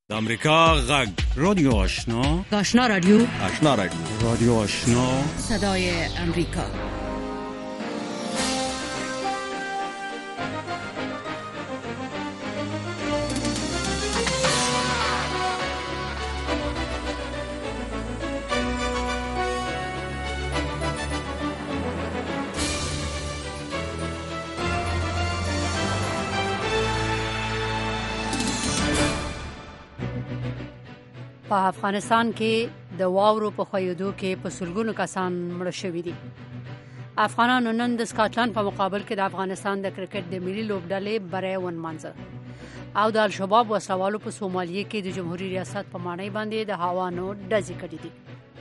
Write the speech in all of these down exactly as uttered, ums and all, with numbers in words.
د امریکا غږ رادیو آشنا آشنا رادیو آشنا رادیو رادیو آشنا صدای امریکا. په افغانستان کې د واورو په خویدو کې په سلګونو کسان مړه شوي دي. افغانانو نن د سکاټلند په مقابل کې د افغانستان د کرکټ د ملي لوبډلې بری ونمانځه او د الشباب وسلوالو په سومالیه کې د جمهوریت ریاست په معنی باندې د هوانو ډزې کړې دي.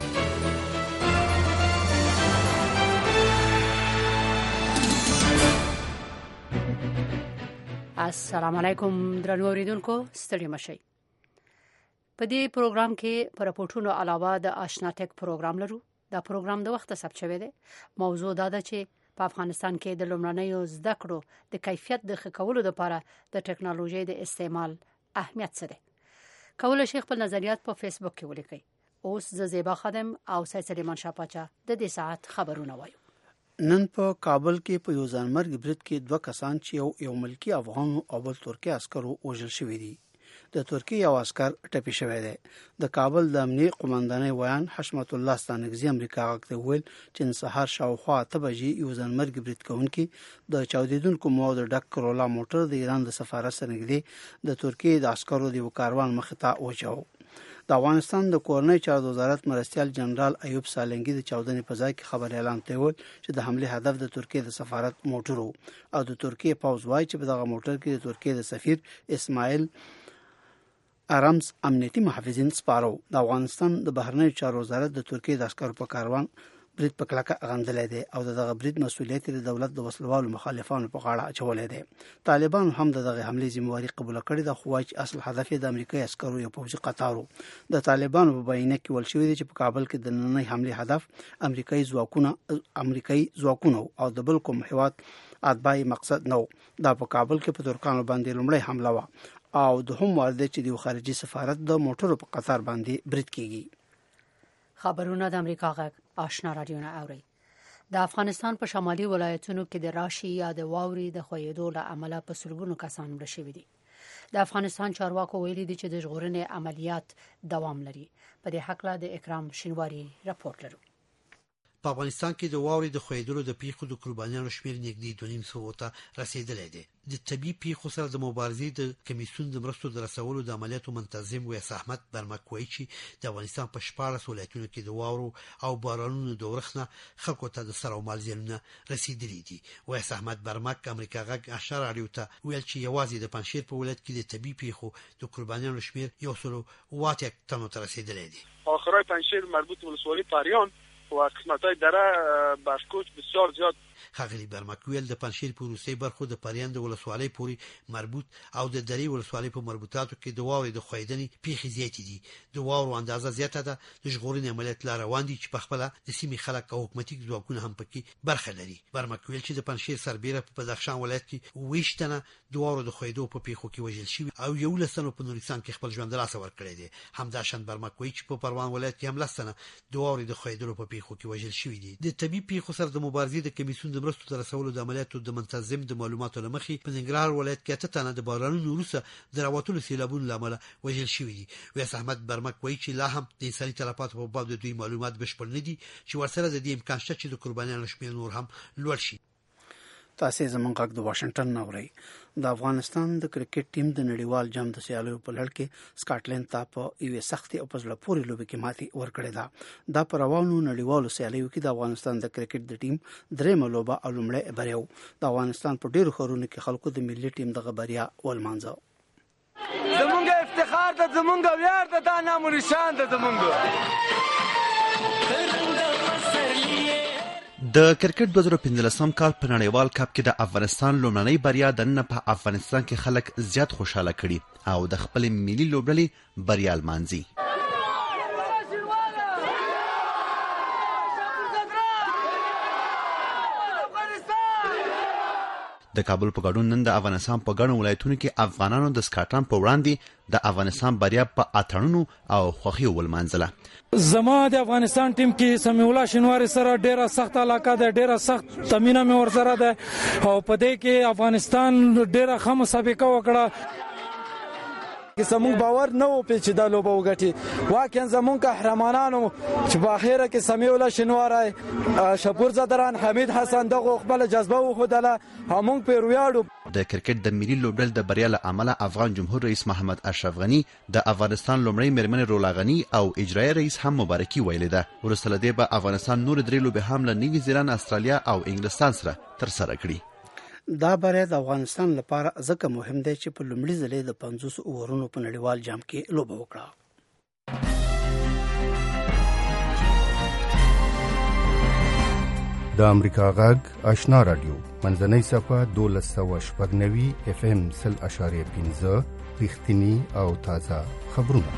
السلام علیکم درنو اوریدونکو، ستړي مشئ. په دې پروګرام کې پر راپورټونو علاوه د آشنا ټک پروګرام لرو. دا پروګرام د وخت ثبت شوی دی. موضوع دا ده چې په افغانستان کې د لومړنیو زده کړو د کیفیت د ښه کولو لپاره د ټکنالوژي د استعمال اهمیت څه دی. کولای شئ خپل نظریات په فیسبوک کې ولیکئ. اوس ز زیبا خادم او سید سلیمان شاپاچا د دې ساعت خبرونه وایو. نن په کابل کې په یو ځانمرګ برید کې دوه کسان چې یو یو ملکی افغان او بل ترکی عسکرو وژل شوي دي. د ترکی یو عسكر ټپي شوی دی. د کابل د امنیي قومندانۍ ویان حشمت الله ستانکزي امریکا غږ ته ویل چې نن سهار شاوخوا اته بجې یو ځانمرګ برید کوونکي د چاودېدونکو موادو ډک کرولا موټر د ایران د سفارت سره نږدې د ترکی د عسکرو د یو کاروان مخې ته واچاوه. د افغانستان د کورنۍ چارو وزارت مرستیال جنرال ایوب سالنګي د چاودنې په ځای کې خبر اعلان ته ویل چې د حمله هدف د ترکی د سفارت موټر او د ترکی پوځ وایي چې په دغه موټر کې د ترکی د سفیر اسماعیل ارمز امنیتي محافظین سپارو. د افغانستان د بهرنیو چارو وزارت د ترکیې د عسکرو په کاروان برید په کلکه غندلی دی او دغه برید مسؤلیت د دولت د وسلوالو مخالفانو په غاړه اچولی دی. طالبان هم دغه حملې ذمہواري قبول کړې ده، خو وايي چې اصل هدف د امریکایي عسکرو یو پوځي قطار و. د طالبانو په بیانیه کې ویل شوی دی چې په کابل کې د نننۍ حملې هدف امریکایي ځواکونه امریکایي ځواکونه او د بل کوم هیواد اتباعي مقصد نه و. دا په کابل کې په ترکانو باندې لومړی حمله و او د هم وارد چې د خارجي سفارت د موټرو په قطار باندې برید کیږي. خبرونه د امریکا غږ آشنا رادیو نه اوري. د افغانستان په شمالي ولایتونو کې د راشي یا د واوري د خویدو له امله په سلګونو کسان مړه شوي دي. د افغانستان چارواکو ویلي دي چې د ژغورنې عملیات دوام لري. په دې حق له د اکرام شینواری راپورټ لرو. په افغانستان کې د واوري د خویدلو د پیښو د قربانیانو شمېر نږدې دوه نیم سوو ته رسیدلی دی. د طبي پیښو سره د مبارزې د کمیسیون د مرستو د رسولو د عملیاتو منتظم ویس احمد برمک وایي چې د افغانستان په شپاړس ولایتونو کې د واورو او بارانونو د ورښت نه خلکو ته د سر او مال زیانونه رسیدلي دي. ویس احمد برمک امریکا غږ آشنا رادیو ته ویل چې یوازې د پنجشیر په ولایت کې د طبي پیښو د قربانیانو شمېر یو سل و اویا تنو ته رسیدلی دی. آخرای پنجشیر مربوط به ولسوالی پریان و قسمت‌های دره بشکوچ بسیار زیاد. خغلی برمکویل د پنجشیر په روسي برخو د پریان د ولسوالۍ پورې مربوط او د درې ولسوالۍ په مربوطاتو کې د واورې د خویدنې پیښې زیاتې دي. د واورو اندازه زیاته ده. د ژغورنې عملیات لا روان دي چې په خپله د سیمې خلک او حکومتي ځواکونه هم پکې برخه لري. برمکویل چې د پنجشیر سربیره په بدخشان ولایت کې اوویشت تنه د واورو د خویدو په پیښو کې وژل شوي او یولس تنو په نورستان کې خپل ژوند له لاسه ورکړی دی. همداشان برمکوي چې په پروان ولایت کې هم لس تنه د واورې د خویدلو په پیښو کې وژل شوي دي. د طبي پیښو سره د مبارزې د کمیسیون د مرستو د رسولو د عملیاتو د منتظم د معلوماتو لمخې په ننګرهار ولایت کې اته تنه د بارانونو وروسته د راوتلو سیلابونو له امله وژل شوي دي. ویس احمد برمک وایي چې لا هم د انساني تلفاتو په باب د دوی معلومات بشپړ نه دي چې ورسره د دې امکان شته چې د قربانیانو شمېر نور هم لوړ شي. تاسې زموږ غږ د واشنگټن نه اورئ. د افغانستان د کرکټ ټیم د نړیوال جام د سیالیو په لړ کې سکاټلند ته په یوې سختې او په زړه پورې لوبې کې ماتې ورکړې ده. دا په روانو نړیوالو سیالیو کې د افغانستان د کرکټ د ټیم درېیمه لوبه او لومړی بریا و. د افغانستان په ډېرو ښارونو کې خلکو د ملي ټیم دغه بریا ولمانځه. زمونږ افتخار ده، زمونږ ویاړ ده، دا نام و نشان ده زمونږ. د کرکټ دوه زره پنځلسم کال په نړیوال کپ کې د افغانستان لومړنۍ بریا د نن په افغانستان کې خلک زیات خوشاله کړي او د خپل ملي لوبډلې بریا لمانځي. د کابل په ګډون نن د افغانستان په ګڼو ولایتونو کې افغانانو د سکاټلند په وړاندې د افغانستان بریا په اتړونو او خوښیو ولمانځله. زما د افغانستان ټیم کې سمیع الله شینواری سره ډیره سخت علاقه ده، ډیره سخت تمرینه مې ورسره ده او په دې کې افغانستان ډیره ښه مسابقه وکړه. زمونږ باور نه و چې دا لوبه وګټي، واقعا زمونږ قهرمانانو چې په اخره کې سمیع الله شینواری، شپور زدران، حمید حسن دغه خپل جذبه وښودله او موږ پرې ویاړو. د کرکټ د ملي لوبډل د بریا له امله افغان جمهور رئیس محمد اشرف غنی د افغانستان لومړی میرمن رولا غنی او اجرایي رئیس هم مبارکي ویلې ده. وروسته له دې به افغانستان نور درې لوبې هم له نیوزی لند، استرالیا او انګلستان سره ترسره کړي. دا بریا د افغانستان لپاره ځکه مهم دی چې په لومړي ځل د پنځوس اوورونو په نړیوال جام کې لوبه وکړه. د امریکا غږ آشنا رادیو منځنۍ صفحه دولس سوه شپږ نوي اف ام سل اشاریه پنځه رښتینی او تازه خبرونه.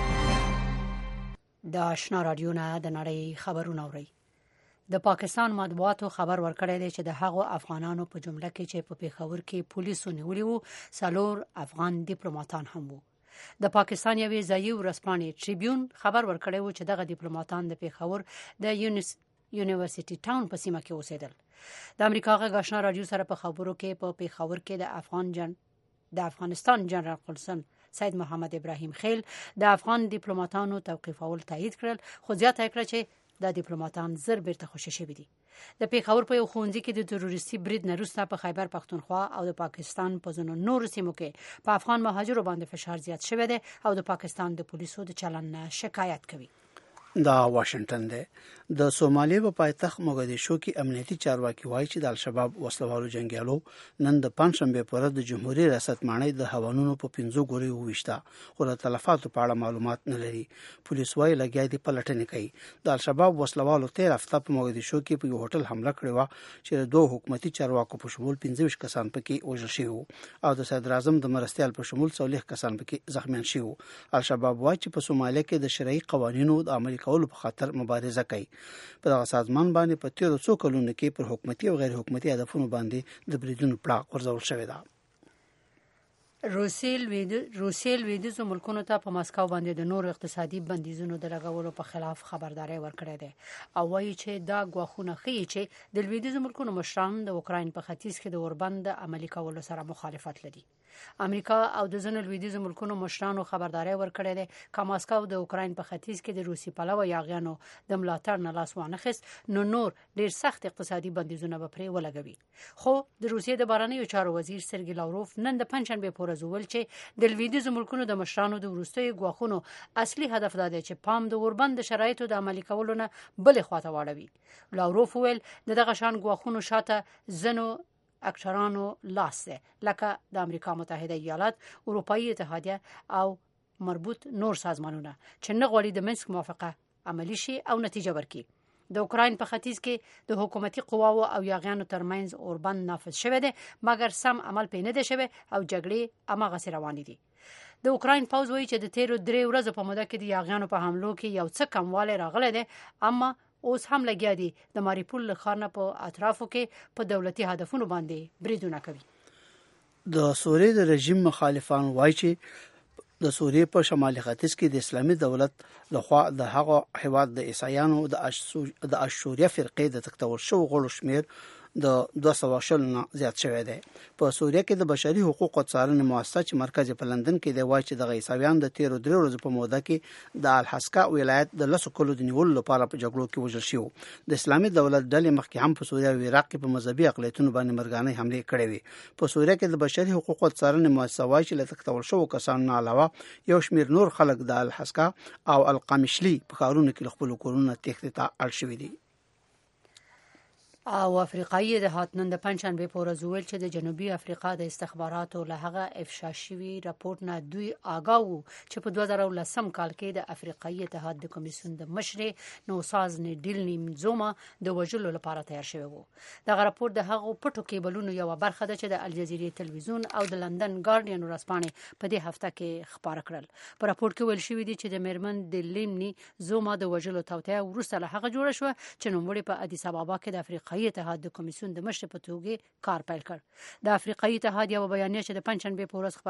د آشنا رادیو نه د نړۍ خبرونه اورئ. د پاکستان مطبوعاتو خبر ورکړی دی چې د هغو افغانانو په جمله کې چې په پیښور کې پولیسو نیولي وو څلور افغان ډیپلوماټان هم وو. د پاکستان یوې ځایي ورځپاڼې ټریبیون خبر ورکړی وو چې دغه ډیپلوماټان د پیښور د یونیس یونیورسيټي ټاون په سیمه کې اوسېدل. د امریکا غږ آشنا رادیو سره په خبرو کې په پیښور کې د افغان جن د افغانستان جنرال قونسل سید محمد ابراهیم خیل د افغان ډیپلوماټانو توقیفول تایید کړل، خو زیاته کړه چې د ډیپلوماټان زر بیرته خوشی شوي دي. د پیښور په یو ښوونځي کې د تروریستي برید نه وروسته په خیبر پښتونخوا او د پاکستان په ځینو نورو سیمو کې په افغان مهاجرو باندې فشار زیات شوی دی او د پاکستان د پولیسو د چلن نه شکایت کوي. دا واشنگټن دی. د سومالیا په پایتخت موګدیشو کې امنیتي چارواکي وایي چې د الشباب وسلوالو جنگیالو نن د پنځشنبه پر ورځ د جمهوریت ریاست ماڼۍ د هوانونو په پنځو ګوري وويشته، خو د تلفاتو په اړه معلومات نه لري. پولیس وايي لګیا دي پلټنې کوي. د الشباب وسلوالو تیر هفته په موګدیشو کې په یو هوټل حمله کړې و چې دوه حکومتي چارواکو په شمول پنځه ویشت کسان پکې وژل شوي او د صدر اعظم د مرستيال په شمول څلور کسان پکې زخمیان شوي. الشباب وايي چې په سومالیا کې د شرعي قوانینو د عملي کولو په خاطر مبارزه کوي. په دغه سازمان باندې په تیرو څو کلونو کې پر حکومتي او غیر حکومتي هدفونو باندې د بریدونو پړه ورزول شوې ده. روسیل وید روسیل ویدیزو ملکونو ته په ماسکو باندې د نور اقتصادي بندیزونو د لګولو په خلاف خبرداري ورکړې ده او وایي چې دا غواخونه ښیي چې د لویدیزو ملکونو مشران د اوکراین په ختیځ کې د اوربند عملی کولو سره مخالفت لري. امریکا او د ځینو لویدیزو ملکونو مشرانو خبرداري ورکړې ده چې ماسکو د اوکراین په ختیځ کې د روسي پلوه یاغیانو د ملاتړ نه لاس وانخیست نو نور ډیر سخت اقتصادي بندیزونه به پرې ولګوي. خو د روسیې د بهرنیو چارو وزیر سرګی لاوروف نن د پنځشنبه په ورځ چې د لویدیزو ملکونو د مشرانو د وروستیو غواخونو اصلي هدف دا دی چې پام د اوربند شرایطو د عملي کولو نه بلې خواته واړوي. لاوروف ویل دغه شان غواخونو شاته زنو اکثرانو لاس ده لکه د امریکا متحده ایالات، اروپאי اتحادیه او مربوط نور سازمانونه چې نه غواړي د منسک موافقه عملی شي او نتیجه ورکړي. د اوکراین په ختیځ کې د حکومتي قواو او یاغیانو ترمنځ اوربند نافذ شوی دی مګر سم عمل پې نه دی شوی او جګړې اماغه روانې دي. د اوکراین پوز وایي چې د تیرو درې ورځې په موده کې د یاغیانو په حملو کې یو څه کموالی راغلی دی، اما اوس هم لګیا دي د ماریپول ښار نه په اطرافو کې په دولتي هدفونو باندې بریدونه کوي. د سوریې د رژیم مخالفان وایي چې د سوریې په شمالي ختیځ کې د اسلامي دولت لخوا د هغه هیواد د عیسایانو د اشوریه فرقې د تکتور شو غړو شمیر د دوه سوه شل نه زیات شوی دی. په سوریه کې د بشري حقوقو څارنې مؤسسه چې مرکز په لندن کې دی وایي چې د عیسایان د تیرو درې ورځې په موده کې د الحسکا ولایت د لسو کلو د نیولو لپاره په جګړو کې وژل شوي. د اسلامي دولت ډلې مخکې هم په سوریه او عراق کې په مذهبي اقلیتونو باندې مرګانې حملې کړې وي. په سوریه کې د بشري حقوقو څارنې مؤسسه وایي چې له تکتور شوو کسانو نه علاوه یو شمیر نور خلک د الحسکا او القامشلي په ښارونو کې له خپلو کورونو تېښتې ته اړ شوي دي. او افریقایي اتحاد نن د پنځشنبه په ورځ ویل چې د جنوبي افریقا د استخباراتو له هغه افشا شوي راپورټ نه دوی آگاه وو چې په دوه زره ولسم کال کې د افریقایي اتحاد د کمیسیون د مشر نوساز نیډیلنی منزوما د وژلو لپاره تیار شوی وو. دغه راپورټ د هغو پټو کیبلونو یو برخه ده چې د الجزیرې تلویزیون او د لندن ګارډین ورځپاڼې په دې هفته کې خبر کړل. په راپورټ کې ویل شوی دی چې د میرمن د لیمنی زوما د وژلو توطئه وروسته له هغه جوړه شو چې نوموړي په ادیس ابابا کې د افریقا افریقایي اتحاد د کمیسیون د مشر په توګه کار پیل کړ. د افریقایي اتحاد یو بیانیه چې د پنځشنبه په ورځ